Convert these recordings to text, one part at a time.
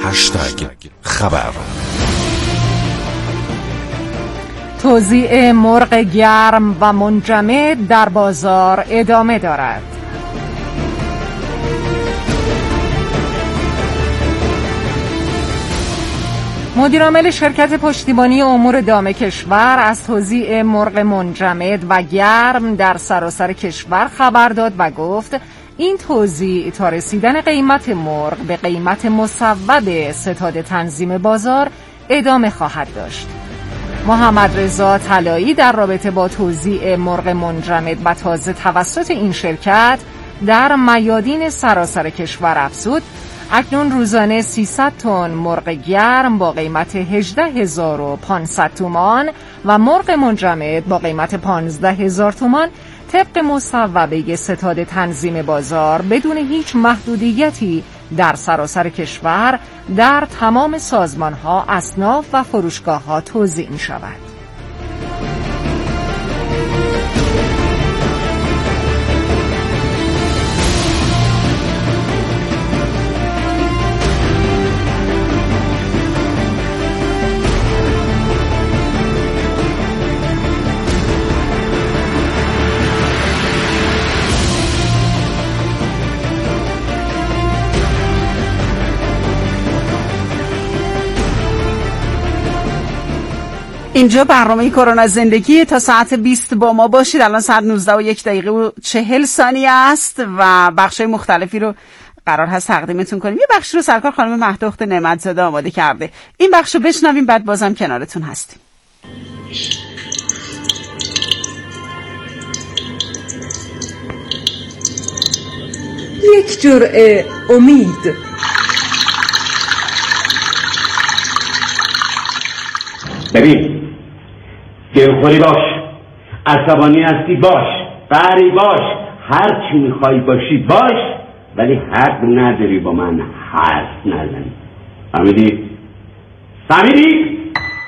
خبر. توزیع مرغ گرم و منجمد در بازار ادامه دارد. مدیرعامل شرکت پشتیبانی امور دام کشور از توزیع مرغ منجمد و گرم در سراسر کشور خبر داد و گفت این توزیع تا رسیدن قیمت مرغ به قیمت مصوب ستاد تنظیم بازار ادامه خواهد داشت. محمد رضا طلایی در رابطه با توزیع مرغ منجمد و تازه توسط این شرکت در میادین سراسر کشور افزود اکنون روزانه 300 تن مرغ گرم با قیمت 18500 تومان و مرغ منجمد با قیمت 15000 تومان طبق مصوبه ستاد تنظیم بازار بدون هیچ محدودیتی در سراسر کشور در تمام سازمان‌ها، اصناف و فروشگاه‌ها توزیع می‌شود. اینجا برنامه کرونا زندگی تا ساعت 20 با ما باشید. الان ساعت 19:01:40 است و بخشای مختلفی رو قرار هست تقدیمتون کنیم. یه بخش رو سرکار خانم مهداخت نعمت‌زاده آماده کرده. این بخش رو بشنویم بعد بازم کنارتون هستیم. یک جرعه امید. ببین دلخوری باش، عصبانی هستی باش، قهری باش، هر چی میخوای باشی باش، ولی حق نداری با من حرف نزنی. فهمیدی؟ فهمیدی؟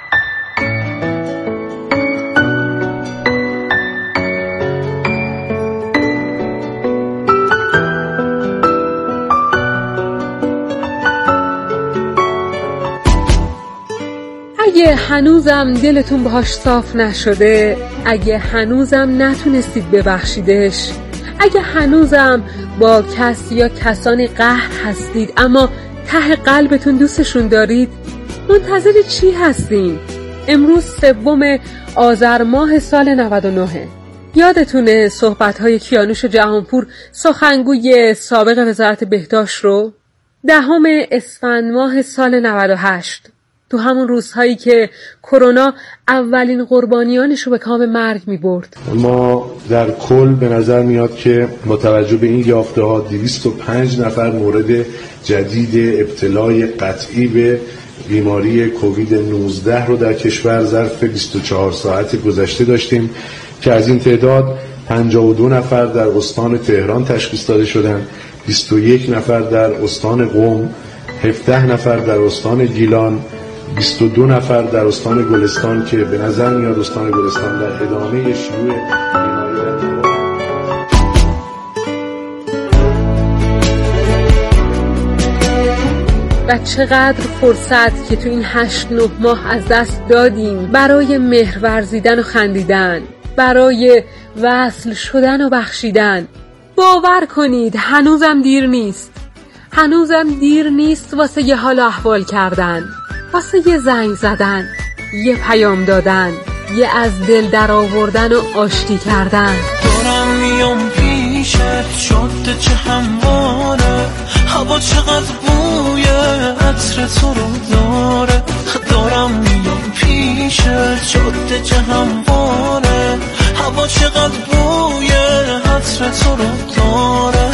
اگه هنوزم دلتون باهاش صاف نشده، اگه هنوزم نتونستید ببخشیدش، اگه هنوزم با کس یا کسانی قهر هستید اما ته قلبتون دوستشون دارید، منتظر چی هستین؟ امروز 3 آذر ماه سال 99. یادتونه صحبت‌های کیانوش جهانپور سخنگوی سابق وزارت بهداشت رو؟ 10 اسفند ماه سال 98، تو همون روزهایی که کرونا اولین قربانیانش رو به کام مرگ می‌برد. ما در کل به نظر میاد که با توجه به این یافته‌ها 205 نفر مورد جدید ابتلای قطعی به بیماری کووید 19 رو در کشور ظرف 24 ساعت گذشته داشتیم که از این تعداد 52 نفر در استان تهران تشخیص داده شدند، 21 نفر در استان قم، 17 نفر در استان گیلان، 22 نفر در استان گلستان که به نظر میاد استان گلستان در ادامه شیوع بیماری و چقدر فرصت که تو این 8-9 ماه از دست دادیم برای مهر ورزیدن و خندیدن، برای وصل شدن و بخشیدن. باور کنید هنوزم دیر نیست، هنوزم دیر نیست واسه یه حال احوال کردن، واسه یه زنگ زدن، یه پیام دادن، یه از دل در آوردن و آشتی کردن. دارم میام پیشت، جاده چه همواره، هوا چقدر بوی عطر تو رو داره. دارم میام پیشت، جاده چه همواره، هوا چقدر بوی عطر تو رو داره.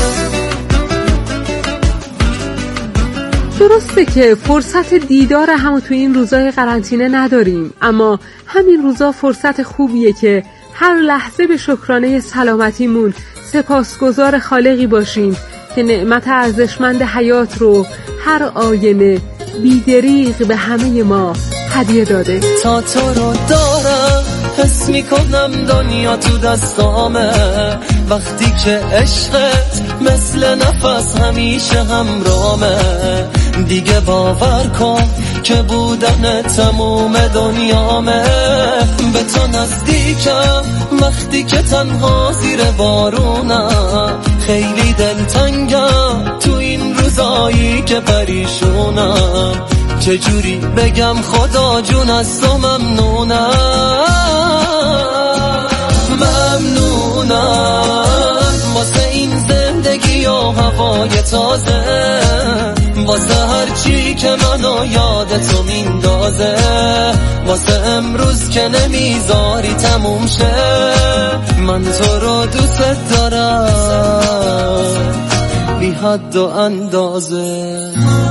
درسته که فرصت دیدار همو تو این روزای قرنطینه نداریم، اما همین روزا فرصت خوبیه که هر لحظه به شکرانه سلامتیمون سپاسگزار خالقی باشیم که نعمت ارزشمند حیات رو هر آینه بی‌دریغ به همه ما هدیه داده. تا تو رو دارم حس میکنم دنیا تو دستامه، وقتی که عشقت مثل نفس همیشه همرامه. دیگه باور کن که بودن تموم دنیامه. به تو نزدیکم وقتی که تنها زیر بارونم، خیلی دلتنگم تو این روزایی که پریشونم. چجوری بگم خدا جون از تو ممنونم، ممنونم واسه این زندگی و هوای تازه، واسه هر چی که منو یاد تو میندازه، واسه امروز که نمیذاری تموم شه. من تو رو دوست دارم بی حد و اندازه.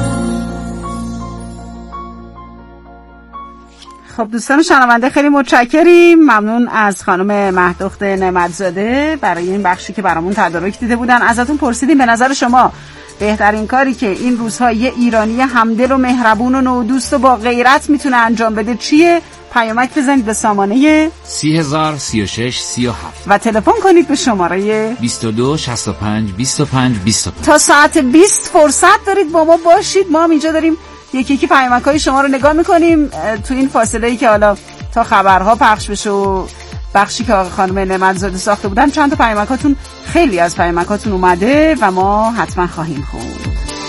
خب دوستان شنونده خیلی متشکریم. ممنون از خانم مهدخت نعمت‌زاده برای این بخشی که برامون تدارک دیده بودن. ازتون پرسیدیم به نظر شما بهترین کاری که این روزها یه ایرانی همدل و مهربون و نودوست و با غیرت میتونه انجام بده چیه؟ پیامک بزنید به سامانه 30,036 37 و تلفن کنید به شماره 22 65 25 25. تا ساعت 20 فرصت دارید با ما باشید. ما هم اینجا داریم یکی یکی پیامک‌های شما رو نگاه می‌کنیم تو این فاصله‌ای که حالا تا خبرها پخش بشه و بخشی که خانم نعمت‌زاده ساخته بودن. چند تا پیامکاتون، خیلی از پیامکاتون اومده و ما حتما خواهیم خوند.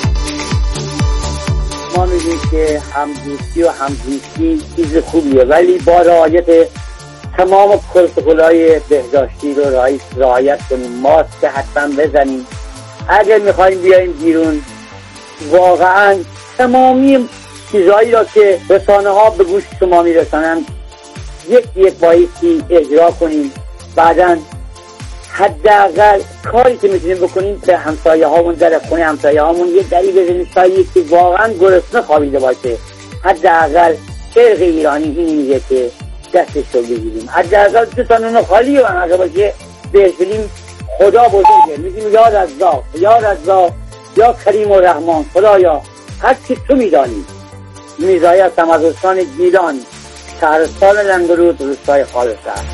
ما می‌دونیم که همدوستی و همزیستی چیز خوبیه، ولی با رعایت تمام پروتکل‌های بهداشتی رو رعایت کنیم. ماسک حتما بزنیم. اگر می‌خوایم بیایم بیرون واقعاً تمامی چیزهایی را که رسانه‌ها به گوش شما میرسانند یک بایستی اجرا کنیم. بعداً حداقل کاری که میتونیم بکنیم به همسایه هامون، در خونه همسایه هامون یه دری بزنیم شایی که واقعاً گرسنه خوابیده باشه. حداقل فرق ایرانی این میگه که دستش رو بگیریم، حداقل دوستانون خالی و انقدر باشه بهشونیم خدا بزرگه. میگیم یا رزاق یا رزاق یا کریم و رحمان، خدایا هر چی تو میدانی. میزایی از تمدرستان گیلان، شهرستان لنگرود، روستای خالص‌تر.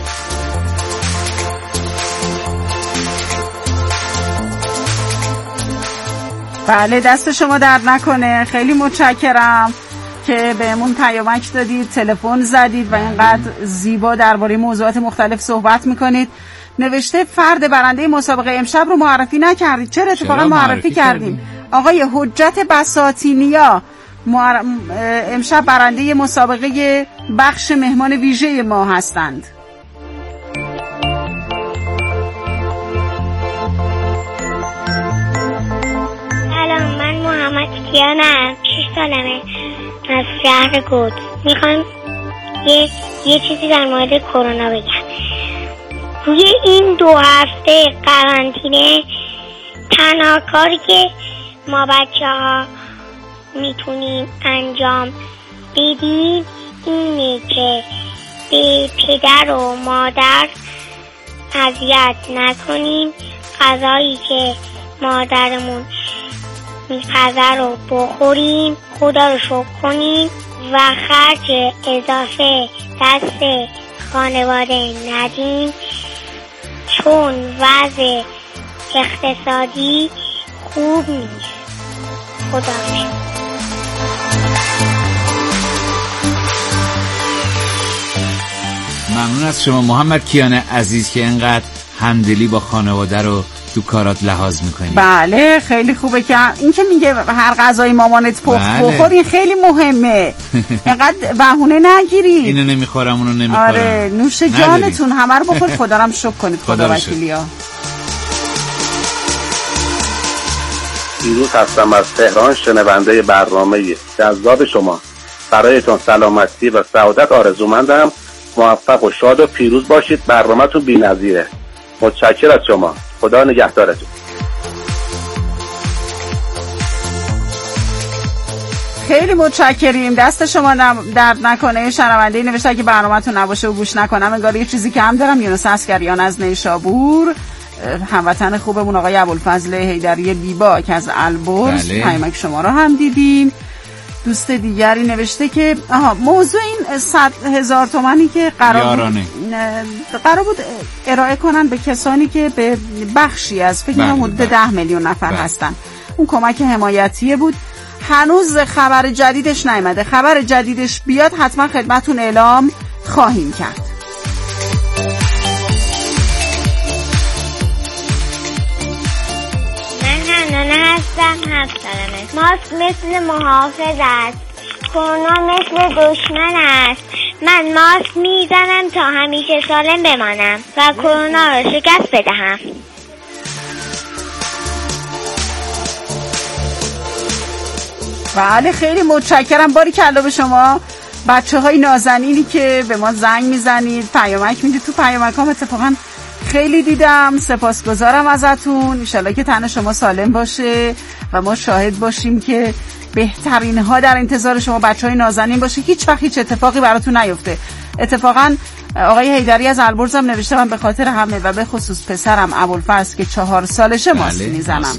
بله دست شما درد نکنه. خیلی متشکرم که بهمون پیامک دادید، تلفن زدید و اینقدر زیبا درباره موضوعات مختلف صحبت میکنید. نوشته فرد برنده مسابقه امشب رو معرفی نکردید. چرا اتفاقا معرفی کردیم؟ آقای حجت بساطینیا امشب برنده مسابقه بخش مهمان ویژه ما هستند. سلام، من محمد کیانم، 6 سالمه، از شهر گود. میخوام یه چیزی در مورد کرونا بگم. توی این 2 هفته قرنطینه تنها کاری که ما بچه‌ها میتونیم انجام بدیم اینه که به پدر و مادر اذیت نکنیم، غذایی که مادرمون میپزه رو بخوریم، خدا رو شکر کنیم و خرج اضافه دست خانواده ندیم، چون وضع اقتصادی خوب نیست. خدا ممنون از شما محمد کیان عزیز که اینقدر همدلی با خانواده رو تو کارات لحاظ میکنی. بله خیلی خوبه که این که میگه هر غذای مامانت بخور، این خیلی مهمه. اینقدر بهونه نگیرید اینو نمیخورم اونو نمیخورم. آره نوش جانتون همه رو بخور. خدا رو هم شکر کنید. خدا وکیلیا. پیروز هستم از تهران، شنونده برنامه جذاب شما. برایتون سلامتی و سعادت آرزومندم. موفق و شاد و پیروز باشید. برنامه‌تون بی‌نظیره. متشکرم از شما. خدا نگهدارتون. خیلی متشکریم. دست شما درد نکنه. شنونده نوشته که برنامه‌تون نباشه و گوش نکنم انگار یه چیزی کم دارم. یونس عسکریان از نیشابور، هموطن خوبمون آقای ابوالفضل حیدری بیبا که از البرز. پیامک شما رو هم دیدیم. دوست دیگری نوشته که موضوع این 100,000 تومانی که قرار بود ارائه کنن به کسانی که به بخشی از فکر کنم حدود 10 میلیون نفر هستن، اون کمک حمایتیه بود. هنوز خبر جدیدش نیامده. خبر جدیدش بیاد حتما خدمتون اعلام خواهیم کرد. من هستم 7 سالمه. ماسک مثل محافظ است، کرونا مثل دشمن است. من ماسک میزنم تا همیشه سالم بمانم و کرونا را شکست بدهم. بله خیلی متشکرم، باریکلا به شما بچه های نازنینی که به ما زنگ میزنید، پیامک میدید. تو پیامکام اتفاقا خیلی دیدم، سپاسگزارم ازتون. انشالله که تن شما سالم باشه و ما شاهد باشیم که بهترین ها در انتظار شما بچه های نازنین باشه، هیچ وقت هیچ اتفاقی براتون نیفته. اتفاقا آقای حیدری از البرز هم نوشته من به خاطر همه و به خصوص پسرم ابوالفضل که 4 سالشه ماسک میزنم.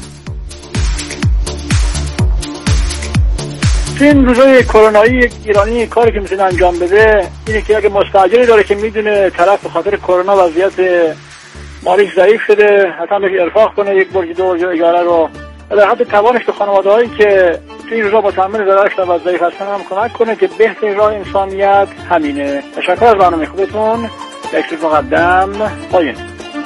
این روزای کرونایی ایرانی کاری که میتونه انجام بده اینه که اگه مستاجری داره که میدونه طرف به خاطر کرونا وضعیت مالیش ضعیف شده، حتما بهش ارفاق کنه یک برج دو برج اجاره رو، در حد توانش به خانواده‌هایی که تو این روزا با تحمل ضررش و ضعیف هستن هم کمک کنه که بهترین راه انسانیت همینه. تشکر از برنامه خوبتون. یک مقدم پایین.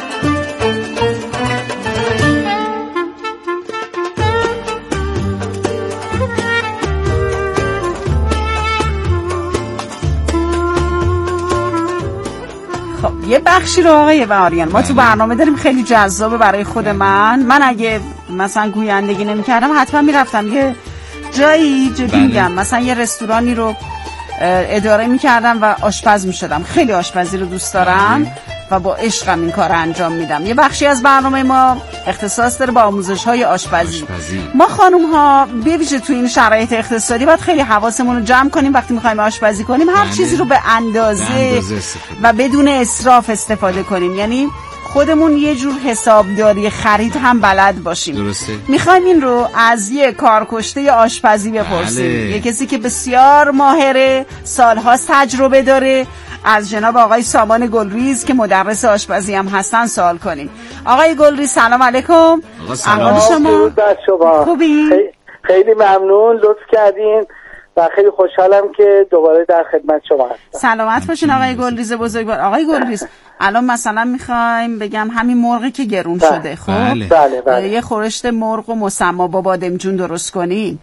یه بخشی رو آقای بهاریان ما تو برنامه داریم خیلی جذابه برای خود من اگه مثلا گویندگی نمی‌کردم حتما میرفتم یه جایی جدی میگم مثلا یه رستورانی رو اداره می‌کردم و آشپز می‌شدم. خیلی آشپزی رو دوست دارم و با عشقم این کار انجام میدم. یه بخشی از برنامه ما اختصاص داره با آموزش‌های آشپزی. ما خانم‌ها به ویژه تو این شرایط اقتصادی باید خیلی حواسمون رو جمع کنیم وقتی می‌خوایم آشپزی کنیم، هر چیزی رو به اندازه و بدون اسراف استفاده کنیم. یعنی خودمون یه جور حسابداری خرید هم بلد باشیم. درسته. میخوایم این رو از یه کارکشته آشپزی بپرسیم. یه کسی که بسیار ماهره، سال‌هاست تجربه داره، از جناب آقای سامان گلریز که مدرس آشپزی هم هستن سوال کنیم. آقای گلریز سلام علیکم. سلام. شما خوبی؟ خیلی ممنون، لطف کردین و خیلی خوشحالم که دوباره در خدمت شما هستم. سلامت باشین آقای گلریز بزرگوار. آقای گلریز الان مثلا میخوایم بگم همین مرغی که گرون شده، خب بله. یه خورشت مرغ و مسما با بادمجون درست کنیم.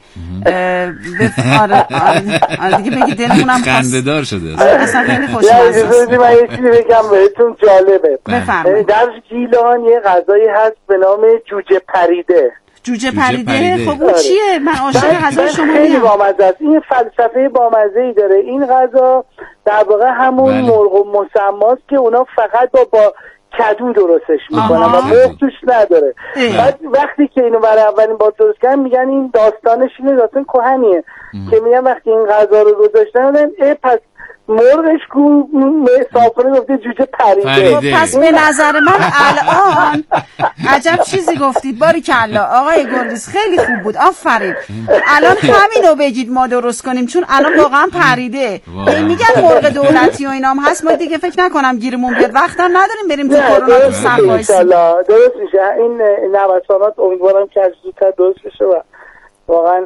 آره دیگه بگی دلمونم خنده‌دار شده. اصلا خیلی خوشمزه است. من یه چیزی بگم بهتون جالبه. بفرمایید. در گیلان یه غذایی هست به نام جوجه پریده. جوجه پریده. خب اون چیه؟ من عاشق غذای شما خیلی بامزه است. این فلسفه بامزه‌ای داره. این غذا در واقع همون مرغ و مسماست که اونا فقط با کدو درستش میکنن و مرغ توش نداره. بعد وقتی که اینو برای اولین بار درست کردن میگن این داستانش اینه، داستان کهنیه که میگن وقتی این غذا رو گذاشتن پس مرغش کو صافونه گفته جوجه پریده. پس به نظر من الان عجب چیزی گفتید. باریکلا آقای گلریز خیلی خوب بود، آفرین. الان همینو بگید ما درست کنیم چون الان واقعا پریده. میگن مرغ دولتی و اینام هست، ما دیگه فکر نکنم گیرمون بیاد، وقتا نداریم بریم تو کرونا تو صف وایسیم. درست میشه این نوسانات، امیدوارم که زودتر درست بشه و واقعا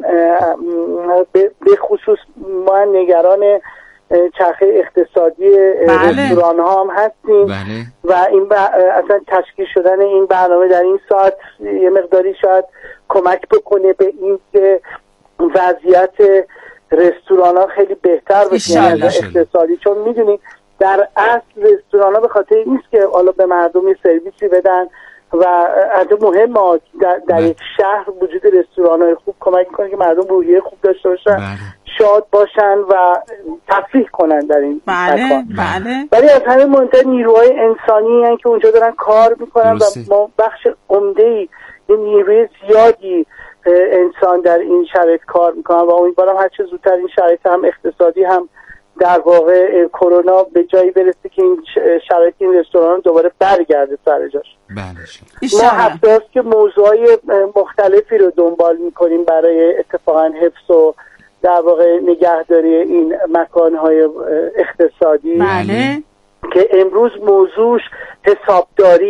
به خصوص ما نگران چرخه اقتصادی رستوران ها هم هستیم و این اصلا تشکیل شدن این برنامه در این ساعت یه مقداری شاید کمک بکنه به این که وضعیت رستوران ها خیلی بهتر بشه از اقتصادی، چون میدونید در اصل رستوران ها به خاطر نیست که حالا به مردم یه سرویسی بدن و از مهم در یک شهر وجود رستوران های خوب کمک کنه که مردم روحیه خوب داشته باشن، شاد باشن و تفریح کنن در این مکان. ولی از همه مهمتر نیروهای انسانی هستن که اونجا دارن کار میکنن و ما بخش عمده‌ای نیروی زیادی انسان در این شرایط کار میکنن و امیدوارم هر چه زودتر این شرایط هم اقتصادی هم در واقع کرونا به جایی برسه که این شرایط این رستوران دوباره برگرده سر جاش. ما هفته است که موضوعای مختلفی رو دنبال میکنیم برای اتفاقا حفظ و در واقع نگهداری این مکانهای اقتصادی که امروز موضوعش حسابداریه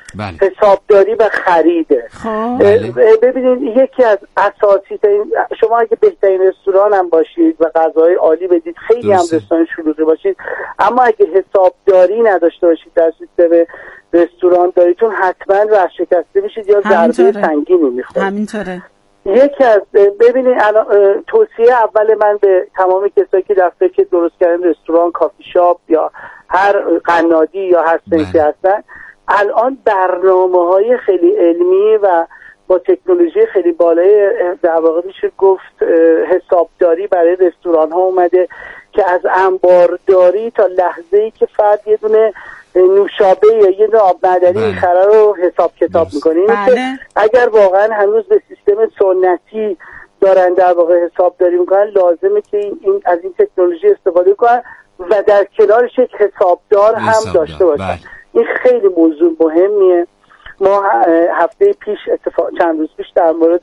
حسابداری و خریده. ببینید یکی از اساسی ترین، شما اگه بهترین رستوران هم باشید و غذای عالی بدید، خیلی هم رستوران شلوغی باشید، اما اگه حسابداری نداشته باشید در سیستم رستوران داریتون، حتما ورشکسته میشید یا ضربه سنگینی میخورید. همینطوره. یکی از ببینید توصیه اول من به تمام کسایی که در فکر درست کردن رستوران، کافی شاپ یا هر قنادی یا هر سنفی هستن، الان برنامه‌های خیلی علمی و با تکنولوژی خیلی بالای، در واقع میشه گفت حسابداری برای رستوران ها اومده که از انبارداری تا لحظه‌ای که فرد یه دونه نوشابه یا یه دونه آب معدنی میخره رو حساب کتاب میکنه. این اگر واقعا هنوز به سیستم سنتی دارن در واقع حسابداری میکنن، لازمه که این از این تکنولوژی استفاده کنن و در کنارش یک حسابدار هم داشته باشن. این خیلی موضوع مهمیه. ما هفته پیش چند روز پیش در مورد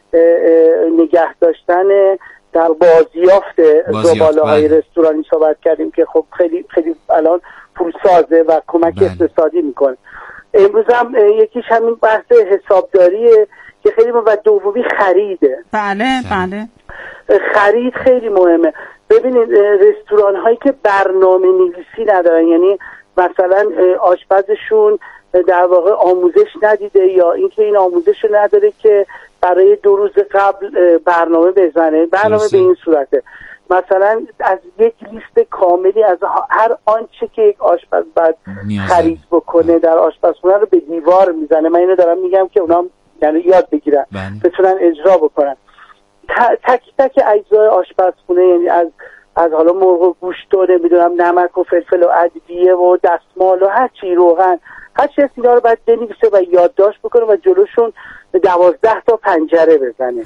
نگه داشتن در بازیافت زباله‌های رستورانی صحبت کردیم که خب خیلی خیلی الان پولسازه و کمک اقتصادی میکنه. امروز هم یکیش همین بحث حسابداریه که خیلی و دومی خریده. بله. خرید خیلی مهمه. ببینید رستوران هایی که برنامه نویسی ندارن، یعنی مثلا آشپزشون در واقع آموزش ندیده یا اینکه این آموزش رو نداره که برای 2 روز قبل برنامه بزنه. برنامه به این صورته، مثلا از یک لیست کاملی از هر آنچه که یک آشپز باید خرید بکنه در آشپزخونه رو به دیوار میزنه. من اینو دارم میگم که اونا یعنی یاد بگیرن بتونن اجرا بکنن. تک تک اجزای آشپزخونه، یعنی از حالا مرغ و گوشت و نمیدونم نمک و فلفل و ادویه و دستمال و هر چی، روغن، هر چی از اینا رو باید بنویسه و یادداشت بکنه و جلوشون 12 تا پنجره بزنه.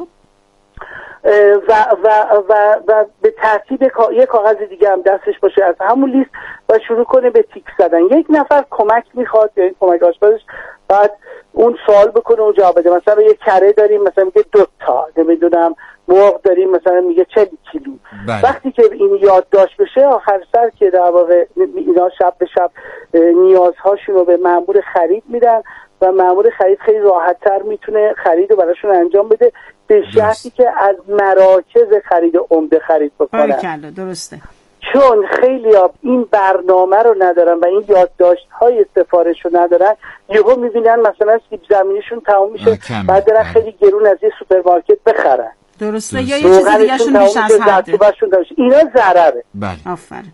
و به ترتیب یک کاغذ دیگه هم دستش باشه از همون لیست و شروع کنه به تیک زدن. یک نفر کمک میخواد، یعنی کمک آشپزش بعد اون سوال بکنه و جواب بده. مثلا یک کره داریم، مثلا میگه 2 تا، نمیدونم مرغ داریم، مثلا میگه 40 کیلو. وقتی که این یادداشت بشه، آخر سر که در واقع اینا شب به شب نیازهاشون رو به مأمور خرید میدن و مأمور خرید خیلی راحت‌تر میتونه خرید رو براشون انجام بده، به شرطی که از مراکز خرید عمده خرید بکنن. درسته. چون خیلی این برنامه رو ندارن و این یادداشت‌های سفارش رو ندارن، یهو میبینن مثلا سیب زمینیشون تمام میشه، بعد برن خیلی گرون از یه سوپرمارکت بخرن. درسته. یا یه چیز دیگه‌شون بیش از حده. اینا ضرره. آفرین.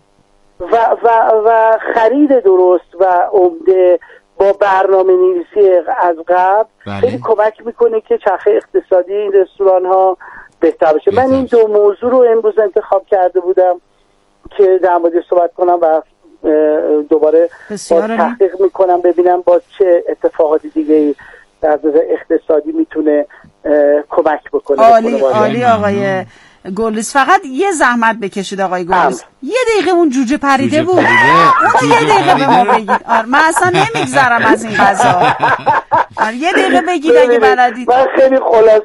و خرید درست و عمده با برنامه نویسی از قبل خیلی کمک میکنه که چرخه اقتصادی این رستوران ها بهتر بشه. من این 2 موضوع رو امروز انتخاب کرده بودم که در مورد صحبت کنم و دوباره تحقیق میکنم ببینم با چه اتفاقات دیگه در اقتصادی میتونه کمک بکنه. عالی آقای گلریز. فقط یه زحمت بکشید آقای گلریز، یه دقیقه اون جوجه پریده بود، اون یه دقیقه به ما بگید. من اصلا نمیگذرم از این قضا. یه دقیقه بگید اگه بلدید. من خیلی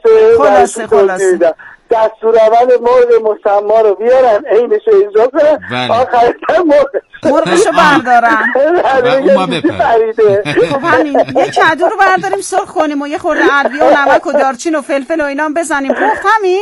خلاصه دستورالعمل مرغ مسما رو بیارن، عینش رو اجرا کنن، آخرش مرغشو بردارن و ما بپرید. خب همین یه کدو رو برداریم سرخ کنیم و یه خورده ادویه و نمک و دارچین و فلفل و اینا هم بزنیم، پخت همین.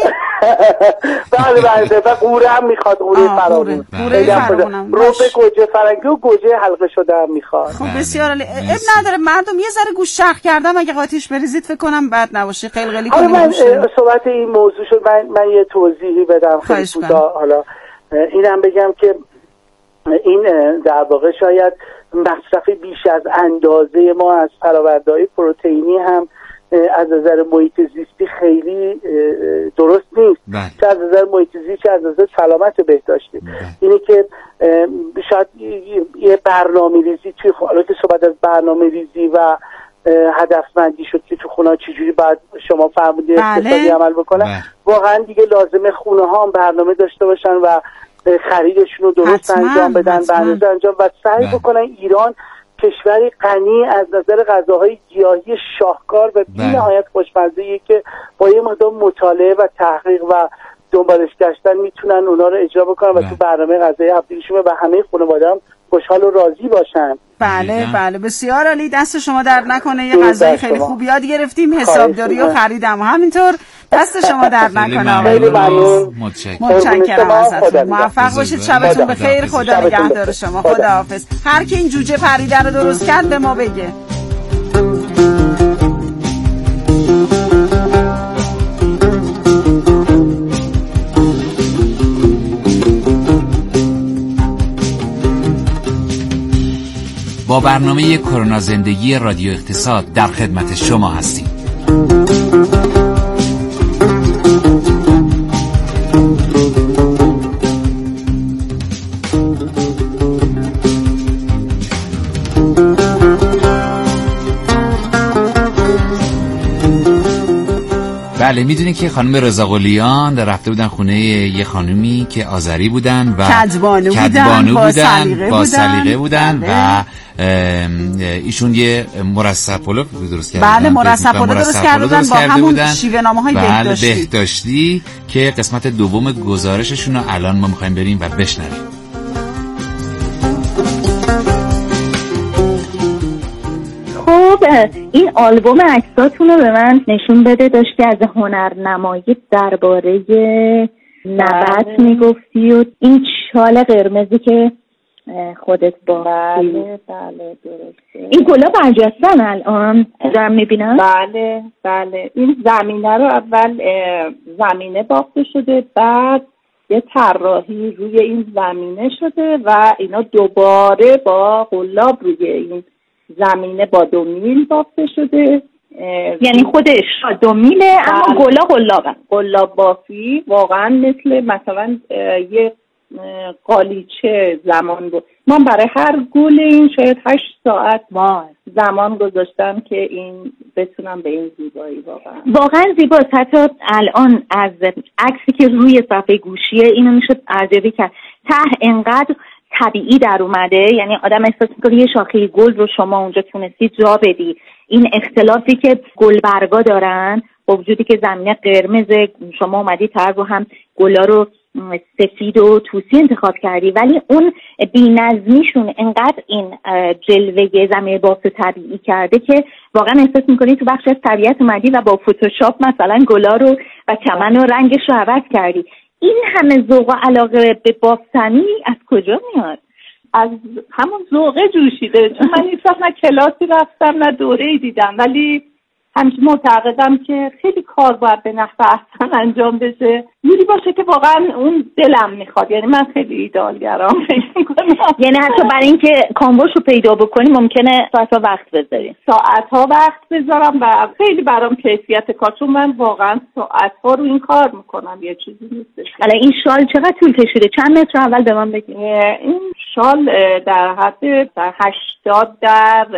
بله و قوره هم میخواد، قوره فرامون، روبه گوجه فرنگی و گوجه حلقه شده هم میخواد. خب بسیار عالی. اب نداره مردم یه ذره گوش شخ کردم، اگه قاطیش بریزید فکر کنم بد نباشه، قلقلی کنیم. من صحبت این موضوع شد، من یه توضیحی بدم خیلی کوتاه. حالا اینم بگم که این در واقع شاید مصرف بیش از اندازه ما از فرآورده‌های پروتئینی هم از نظر محیط زیستی خیلی درست نیست، چه از نظر محیط زیستی چه از نظر سلامت بهداشتی. اینه که شاید یه برنامه‌ریزی توی حالا که صحبت از برنامه‌ریزی و هدفمندی شد که تو خونه چجوری باید شما فرمودید اقتصادی عمل بکنن، واقعا دیگه لازمه خونه ها هم برنامه داشته باشن و خریدشون رو درست انجام بدن، برنامه انجام و سعی بکنن. ایران کشوری غنی از نظر غذاهای گیاهی شاهکار و بی‌نهایت خوشمزه‌ایه که با یه مقدار مطالعه و تحقیق و دنبالش گشتن میتونن اونا رو اجرا بکنن و تو برنامه غذایی هفتگیشون و همه خانواده هم خوشحال و راضی باشن. بله بله بسیار عالی، دست شما در نکنه. یه غذای خیلی خوب یاد گرفتیم، حسابداری و خریدم همینطور. دست شما در نکنه. خیلی ممنون، متشکرم ازتون. موفق باشید، شبتون بخیر، خدا نگهدار شما. خداحافظ. هر کی این جوجه پریده رو درست کرد به ما بگه. با برنامه کرونا زندگی رادیو اقتصاد در خدمت شما هستیم. بله میدونی که خانم رضا قلیان رفته بودن خونه یه خانومی که آذری بودن و کدبانو بودن با سلیقه بودن و ایشون یه مرصع پلو درست کردن. بله مرصع پلو درست کرده بودن با همون شیوه نامه‌های بهداشتی که قسمت دوم گزارششون رو الان ما می‌خوایم بریم و بشنویم. خب این آلبوم عکساتون رو به من نشون بده. داشتی از هنرنمایی درباره نبات میگفتی و این شال قرمزی که خودت با بله درسته. این گلا برجستن الان دارم میبینم. بله این زمینه رو اول زمینه بافته شده، بعد یه طراحی روی این زمینه شده و اینا دوباره با قلاب روی این زمینه با 2 میل بافته شده. یعنی خودش 2 میله اما قلاب بافی واقعا مثلا یه قالیچه زمان بود. من برای هر گل این شاید 8 ساعت زمان گذاشتم که این بتونم به این زیبایی واقعا زیباست. حتی الان از عکسی که روی صفحه گوشیه اینو میشد ارزیابی کرد. ته انقدر طبیعی در اومده، یعنی آدم احساس میکنه یه شاخه گل رو شما اونجا تونستی جا بدی. این اختلافی که گلبرگا دارن با وجودی که زمینه قرمز، شما اومدی تر رو هم گلا رو سفید و توسی انتخاب کردی، ولی اون بی‌نظمیشون انقدر این جلوه زمینه بافت طبیعی کرده که واقعا احساس میکنی تو بخش از طبیعت اومدی و با فتوشاپ مثلا گلا رو و چمن و رنگش رو عوض کردی. این همه ذوق و علاقه به بافتنی از کجا میاد؟ از همون ذوقه جوشیده. چون من هیچ وقت نه کلاسی رفتم نه دوره‌ای دیدم، ولی همیشه معتقدم که خیلی کار باید به نحو احسن انجام بشه، جوری باشه که واقعا اون دلم میخواد. یعنی من خیلی ایدئالگرام فکر میکنم، یعنی حتی برای اینکه کامبوش رو پیدا بکنی ممکنه ساعت‌ها وقت بذاری. ساعت‌ها وقت بذارم و خیلی برام کیفیت کار، چون من واقعا ساعت‌ها رو این کار میکنم، یه چیزی نیستش. حالا این شال چقدر طول کشیده؟ چند متر اول به من بگید. این شال در حد 80 در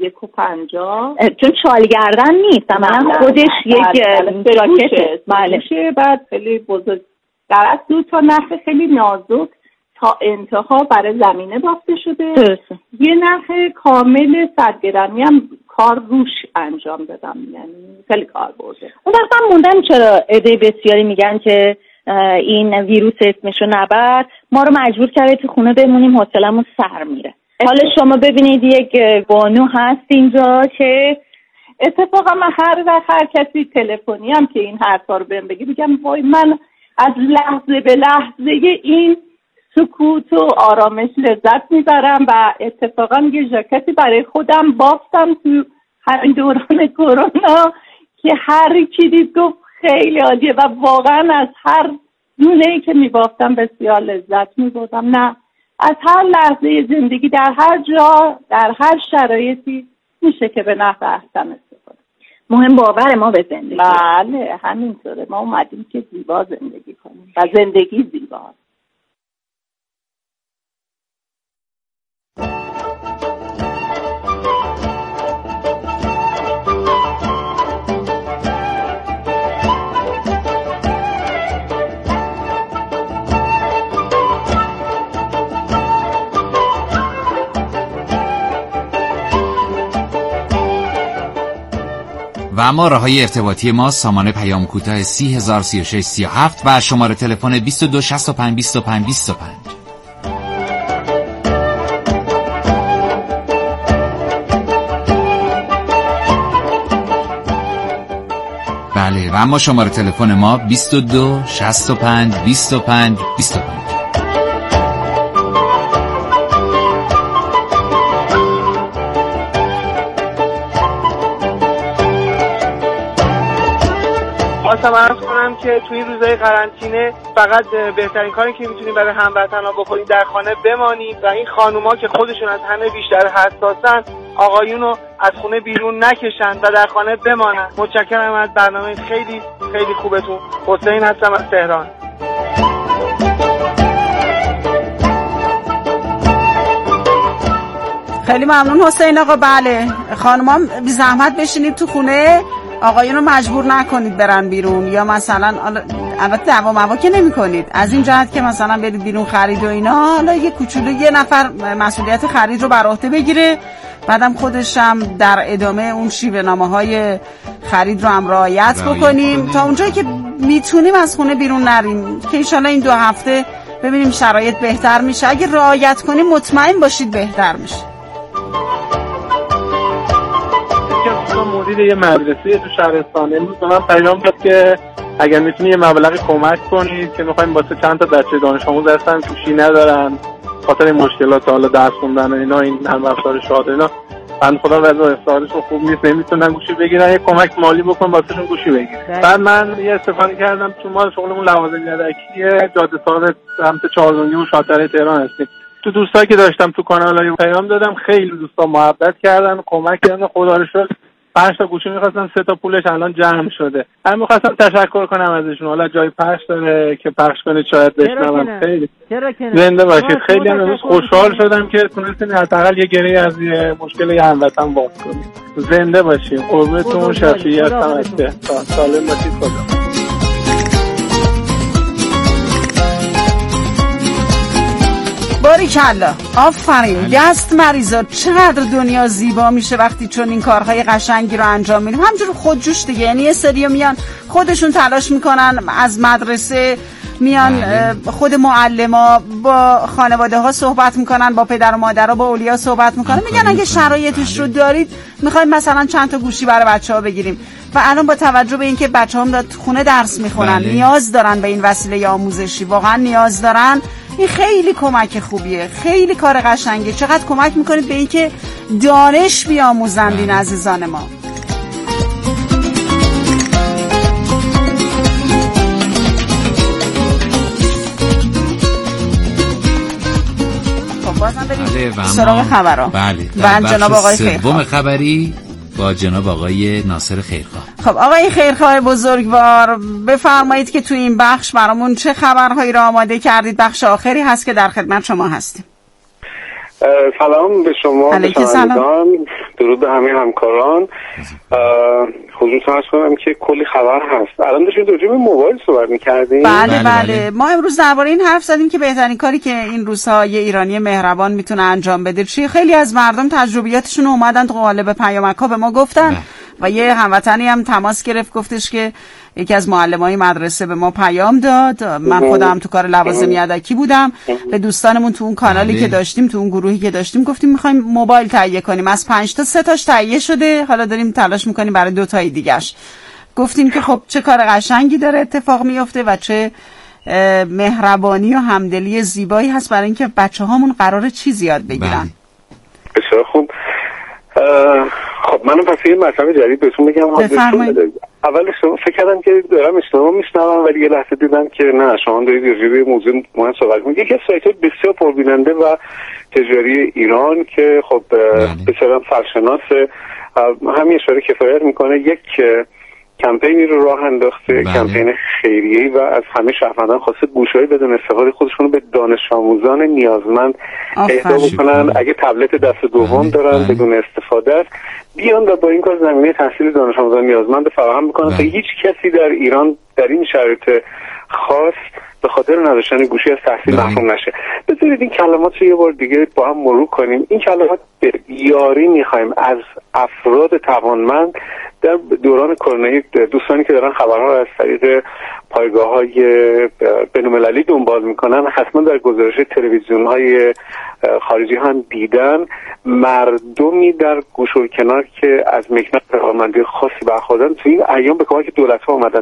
1.50. چون شال گردن نیست، عملاً خودش یک جاکته. بله. بعد خیلی بزرگ در از 2 تا نخ خیلی نازک تا انتها برای زمینه بافته شده. یه نخ کامل 100 گرمی هم کار روش انجام دادم، یعنی خیلی کار برده. اون وقت من موندم چرا عده بسیاری میگن که این ویروس اسمشو نبرد، ما رو مجبور کرده تو خونه بمونیم، حوصله‌مون سر میره. حالا شما ببینید یک بانو هست اینجا که اتفاقا من هر کسی تلفنی هم که این حرفا رو بهم بگی بگم وای من از لحظه به لحظه این سکوت و آرامش لذت میبرم و اتفاقا یه ژاکتی برای خودم بافتم تو همین دوران کرونا که هر کی دید گفت خیلی عالیه و واقعا از هر دونه‌ای که میبافتم بسیار لذت میبردم. نه از هر لحظه زندگی در هر جا در هر شرایطی میشه که به نحو احسن استفاده. مهم باور ما به زندگی. بله همینطوره، ما اومدیم که زیبا زندگی کنیم و زندگی زیباست. و اما راههای ارتباطی ما سامانه پیام کوتاه 303637 و شماره تلفن 2265 25 25. بله و اما شماره تلفن ما 22 65 25 25. خواستم عرض کنم که توی این روزهای قرنطینه فقط بهترین کاری که میتونیم برای هموطن‌ها بکنیم در خانه بمانیم و این خانوما که خودشون از همه بیشتر حساسن آقایونو از خونه بیرون نکشن و در خانه بمانن. متشکرم از برنامه خیلی خیلی خوبتون. حسین هستم از تهران. خیلی ممنون حسین آقا. بله خانوما بی زحمت بشینید تو خونه، آقایون رو مجبور نکنید برن بیرون، یا مثلا البته دعوا که نمی کنید از این جهت که مثلا برید بیرون خرید و اینا، حالا یه کوچولو یه نفر مسئولیت خرید رو بر عهده بگیره، بعدم خودش هم در ادامه اون شیوه‌نامه‌های خرید رو هم رعایت بکنیم تا اونجایی که میتونیم از خونه بیرون نریم، که انشالله این 2 هفته ببینیم شرایط بهتر میشه. اگه رعایت کنیم مطمئن باشید بهتر میشه. مدیر یه مدرسه تو شهرستان امروز به من پیام داد که اگر میتونی یه مبلغ کمک کنید که میخوایم واسه چند تا بچه دانش آموز هستن گوشی ندارن خاطر مشکلات حالا درس خوندن و اینا، این نرم افزار شاد اینا، بنده خدا وضع اقتصادشون خوب نیست، نمیتونن گوشی بگیرن، یه کمک مالی بکن واسهشون گوشی بگیرن. بعد من یه استفاده کردم، چون ما شغلمون لوازم یدکیه، جاده ساقط سمت چهارزنگی و شاطره تهران هستیم. تو دوستایی که داشتم تو کانال پیام دادم، خیلی دوستا محبت کردن، کمک کردن، خدا رو شکر 5 تا گوشی می‌خواستم، 3 تا پولش الان جمع شده. من می‌خواستم تشکر کنم ازشون، حالا جای پخش داره که پخش کنید شاید بشنوم. خیلی زنده باشید. خیلی هم امروز خوشحال شدم که تونستین حداقل یه گره از یه مشکل یه هموطن باز کنید. زنده باشید. قربونتون، شفیعی هستم از تهران. سالم باشید. خدا باریکلا، آفرین. دست مریضا، چقدر دنیا زیبا میشه وقتی چون این کارهای قشنگی رو انجام میدیم. همجور خودجوش دیگه، یعنی یه سری میان خودشون تلاش میکنن، از مدرسه میان خود معلما با خانواده ها صحبت میکنن، با پدر و مادرها، با اولیا صحبت میکنن، میگن اگه شرایطش رو دارید میخوایم مثلا چند تا گوشی برای بچه‌ها بگیریم. و الان با توجه به اینکه بچه‌ها خونه درس میخونن، نیاز دارن به این وسیله آموزشی، واقعا نیاز دارن. این خیلی کمک خوبیه، خیلی کار قشنگه. چقدر کمک میکنید به اینکه دانش بیاموزند این عزیزان ما. خب بازم بریم سراغ خبرها. بله. جناب آقای خیرخواه. خبری با جناب آقای ناصر خیرخواه. خب آقای خیرخواه بزرگوار، بفرمایید که تو این بخش برامون چه خبرهایی را آماده کردید. بخش آخری هست که در خدمت شما هستیم. سلام به شما، به شنوندگان، درود به همه همکاران. حضورتون عرض کنم که کلی خبر هست. الان داشتیم راجع به موبایل صحبت می‌کردیم. بله. ما امروز درباره این حرف زدیم که بهترین کاری که این روزها یه ایرانی مهربان میتونه انجام بده چیه. خیلی از مردم تجربیاتشون اومدن تو قالب پیامک‌ها به ما گفتن و یه هموطنی هم تماس گرفت، گفتش که یکی از معلمای مدرسه به ما پیام داد. من خودم تو کار لوازم یدکی بودم، به دوستانمون تو اون کانالی که داشتیم، تو اون گروهی که داشتیم، گفتیم می‌خوایم موبایل تهیه کنیم. از 5 تا 3 تاش تهیه شده، حالا داریم تلاش می‌کنیم برای 2 تای دیگه‌اش. گفتیم که خب چه کار قشنگی داره اتفاق میفته و چه مهربانی و همدلی زیبایی هست برای اینکه بچه‌هامون قراره چیزی یاد بگیرن. بسیار خوب. خب منم پس یه مطلب جدید بهتون بگم. اول فکر کردم که دارم اشتباه میشنوم، ولی یه لحظه دیدم که نه، شما دارید راجع به موضوع مهم صحبت می‌کنید. یکی از سایت‌های بسیار پربیننده و تجاری ایران که خب بسیار سرشناسه، همین اشاره کفایت میکنه، یک کمپینی رو راه انداخته، کمپین خیریه‌ای و از همه شهروندان خواسته گوشه‌ای بدون استفاده خودشون رو به دانش آموزان نیازمند اهدا بکنن. اگه تبلت دست دوم دارن بدون استفاده بیان و با این کار زمینه تحصیل دانش آموزان نیازمند فراهم بکنن تا هیچ کسی در ایران در این شرایط خاص به خاطر نداشتن گوشی از تحصیل محروم نشه. بذارید این کلمات رو یه بار دیگه با هم مرور کنیم. این کلمات یاری می‌خوایم از افراد توانمند در دوران کرونا. دوستانی که دارن خبرها رو از طریق پایگاه‌های بین‌المللی دنبال میکنن حتما در گزارش تلویزیون‌های خارجی هم دیدن مردمی در گوش و کنار که از مکنت رقابتمندی خاصی برخوردن تو این ایام به کمک دولت‌ها اومدن